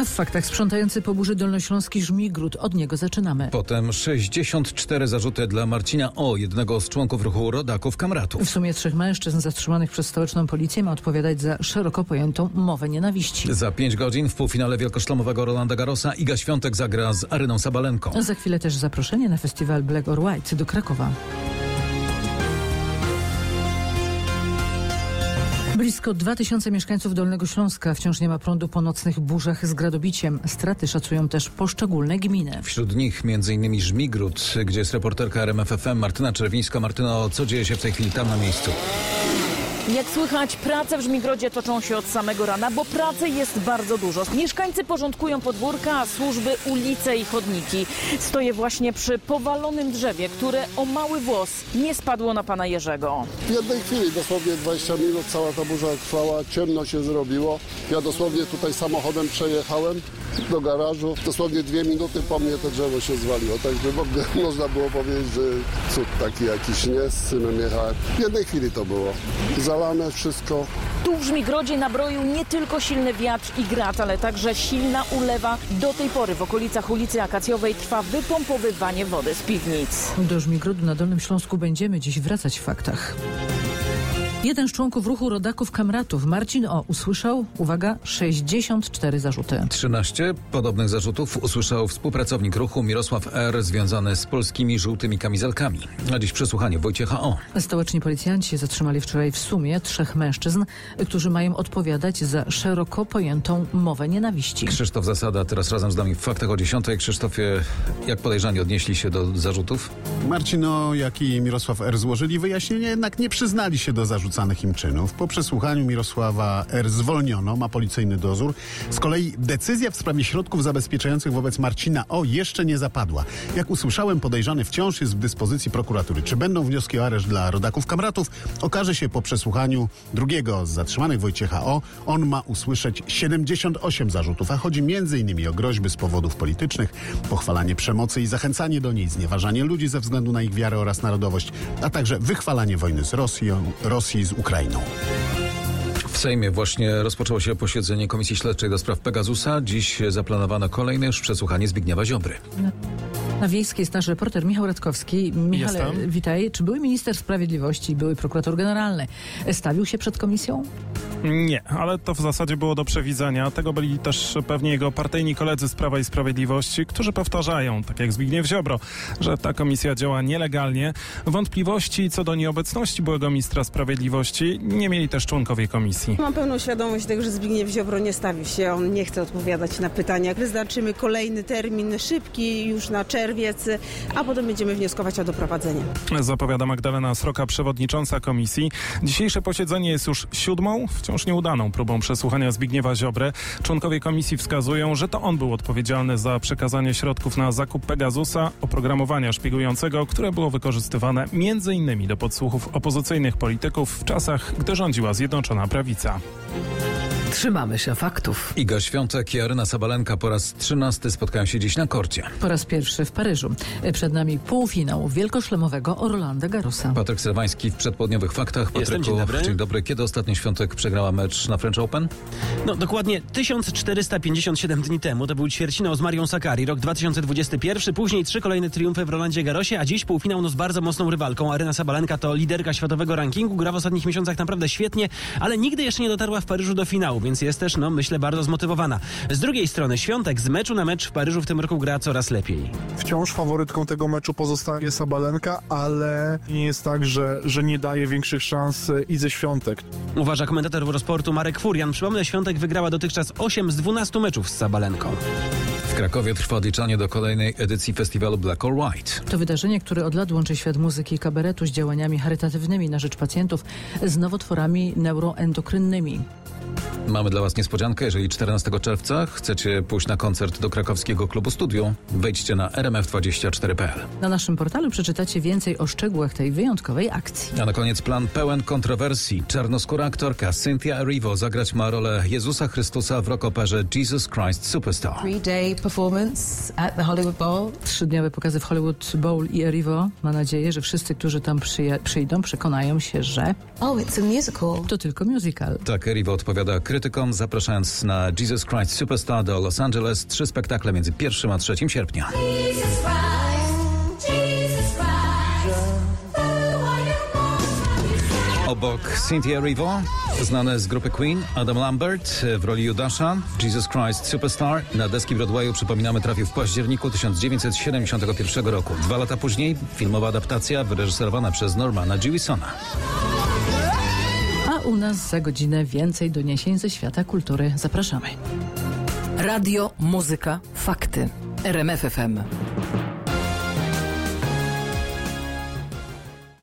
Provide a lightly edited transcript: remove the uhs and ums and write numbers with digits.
A w faktach sprzątający po burzy dolnośląski Żmigród. Od niego zaczynamy. Potem 64 zarzuty dla Marcina O., jednego z członków ruchu rodaków Kamratów. W sumie 3 mężczyzn zatrzymanych przez stołeczną policję ma odpowiadać za szeroko pojętą mowę nienawiści. Za 5 godzin w półfinale wielkoszlemowego Rolanda Garrosa Iga Świątek zagra z Aryną Sabalenką. Za chwilę też zaproszenie na festiwal Black or White do Krakowa. Blisko 2000 mieszkańców Dolnego Śląska wciąż nie ma prądu po nocnych burzach z gradobiciem. Straty szacują też poszczególne gminy. Wśród nich m.in. Żmigród, gdzie jest reporterka RMF FM Martyna Czerwińska. Martyno, co dzieje się w tej chwili tam na miejscu? Jak słychać, prace w Żmigrodzie toczą się od samego rana, bo pracy jest bardzo dużo. Mieszkańcy porządkują podwórka, a służby ulice i chodniki. Stoję właśnie przy powalonym drzewie, które o mały włos nie spadło na pana Jerzego. W jednej chwili, dosłownie 20 minut, cała ta burza trwała, ciemno się zrobiło. Ja dosłownie tutaj samochodem przejechałem do garażu. Dosłownie 2 minuty po mnie to drzewo się zwaliło. Także w ogóle można było powiedzieć, że cud taki jakiś, nie? Z synem jechałem. W jednej chwili to było. Zalane wszystko. Tu w Żmigrodzie nabroił nie tylko silny wiatr i grad, ale także silna ulewa. Do tej pory w okolicach ulicy Akacjowej trwa wypompowywanie wody z piwnic. Do Żmigrodu na Dolnym Śląsku będziemy dziś wracać w faktach. Jeden z członków ruchu rodaków Kamratów, Marcin O., usłyszał, uwaga, 64 zarzuty. 13 podobnych zarzutów usłyszał współpracownik ruchu Mirosław R., związany z polskimi żółtymi kamizelkami. A dziś przesłuchanie Wojciecha O. Stołeczni policjanci zatrzymali wczoraj w sumie 3 mężczyzn, którzy mają odpowiadać za szeroko pojętą mowę nienawiści. Krzysztof Zasada teraz razem z nami w faktach o 10. Krzysztofie, jak podejrzani odnieśli się do zarzutów? Marcin O., jak i Mirosław R. złożyli wyjaśnienie, jednak nie przyznali się do zarzucanych im czynów. Po przesłuchaniu Mirosława R. zwolniono, ma policyjny dozór. Z kolei decyzja w sprawie środków zabezpieczających wobec Marcina O. jeszcze nie zapadła. Jak usłyszałem, podejrzany wciąż jest w dyspozycji prokuratury. Czy będą wnioski o areszt dla rodaków Kamratów? Okaże się po przesłuchaniu drugiego z zatrzymanych, Wojciecha O. On ma usłyszeć 78 zarzutów, a chodzi m.in. o groźby z powodów politycznych, pochwalanie przemocy i zachęcanie do niej, znieważanie ludzi ze względu na ich wiarę oraz narodowość, a także wychwalanie wojny z Rosji z Ukrainą. W Sejmie właśnie rozpoczęło się posiedzenie Komisji Śledczej do spraw Pegasusa. Dziś zaplanowano kolejne już przesłuchanie Zbigniewa Ziobry. Na Wiejskiej jest nasz reporter Michał Radkowski. Michale, Jestem. witaj. Czy były minister sprawiedliwości, były prokurator generalny stawił się przed komisją? Nie, ale to w zasadzie było do przewidzenia. Tego byli też pewnie jego partyjni koledzy z Prawa i Sprawiedliwości, którzy powtarzają, tak jak Zbigniew Ziobro, że ta komisja działa nielegalnie. Wątpliwości co do nieobecności byłego ministra sprawiedliwości nie mieli też członkowie komisji. Mam pełną świadomość tego, że Zbigniew Ziobro nie stawi się, on nie chce odpowiadać na pytania. Wyznaczymy kolejny termin szybki, już na czerwiec, a potem będziemy wnioskować o doprowadzenie. Zapowiada Magdalena Sroka, przewodnicząca komisji. Dzisiejsze posiedzenie jest już 7. wciąż nieudaną próbą przesłuchania Zbigniewa Ziobry. Członkowie komisji wskazują, że to on był odpowiedzialny za przekazanie środków na zakup Pegasusa, oprogramowania szpiegującego, które było wykorzystywane m.in. do podsłuchów opozycyjnych polityków w czasach, gdy rządziła Zjednoczona Prawica. Trzymamy się faktów. Iga Świątek i Aryna Sabalenka po raz 13 spotkają się dziś na korcie. Po raz pierwszy w Paryżu. Przed nami półfinał wielkoszlemowego Rolanda Garrosa. Patryk Serwański w przedpołudniowych faktach. Patryku, Dzień dobry. Dzień dobry. Kiedy ostatnio Świątek przegrała mecz na French Open? No dokładnie 1457 dni temu. To był ćwierćfinał z Marią Sakkari, rok 2021. Później 3 kolejne triumfy w Rolandzie Garrosie, a dziś półfinał z bardzo mocną rywalką. Aryna Sabalenka to liderka światowego rankingu. Gra w ostatnich miesiącach naprawdę świetnie, ale nigdy jeszcze nie dotarła w Paryżu do finału, więc jest też, myślę, bardzo zmotywowana. Z drugiej strony Świątek z meczu na mecz w Paryżu w tym roku gra coraz lepiej. Wciąż faworytką tego meczu pozostaje Sabalenka, ale nie jest tak, że nie daje większych szans Idze Świątek. Uważa komentator Eurosportu Marek Furian. Przypomnę, Świątek wygrała dotychczas 8 z 12 meczów z Sabalenką. W Krakowie trwa odliczanie do kolejnej edycji festiwalu Black or White. To wydarzenie, które od lat łączy świat muzyki i kabaretu z działaniami charytatywnymi na rzecz pacjentów z nowotworami neuroendokrynnymi. Mamy dla Was niespodziankę. Jeżeli 14 czerwca chcecie pójść na koncert do krakowskiego klubu Studio, wejdźcie na rmf24.pl. Na naszym portalu przeczytacie więcej o szczegółach tej wyjątkowej akcji. A na koniec plan pełen kontrowersji. Czarnoskóra aktorka Cynthia Erivo zagrać ma rolę Jezusa Chrystusa w rockoperze Jesus Christ Superstar. 3-day performance at the Hollywood Bowl. 3-dniowe pokazy w Hollywood Bowl i Erivo. Ma nadzieję, że wszyscy, którzy tam przyjdą, przekonają się, że Oh, it's a musical. to tylko musical. Tak Erivo odpowiada krytykom krytykom, zapraszając na Jesus Christ Superstar do Los Angeles. 3 spektakle między 1 a 3 sierpnia. Obok Cynthia Erivo, znane z grupy Queen, Adam Lambert w roli Judasza. Jesus Christ Superstar na deski Broadwayu, przypominamy, trafił w październiku 1971 roku. 2 lata później filmowa adaptacja wyreżyserowana przez Normana Jewisona. A u nas za godzinę więcej doniesień ze świata kultury. Zapraszamy. Radio, muzyka, fakty. RMF FM.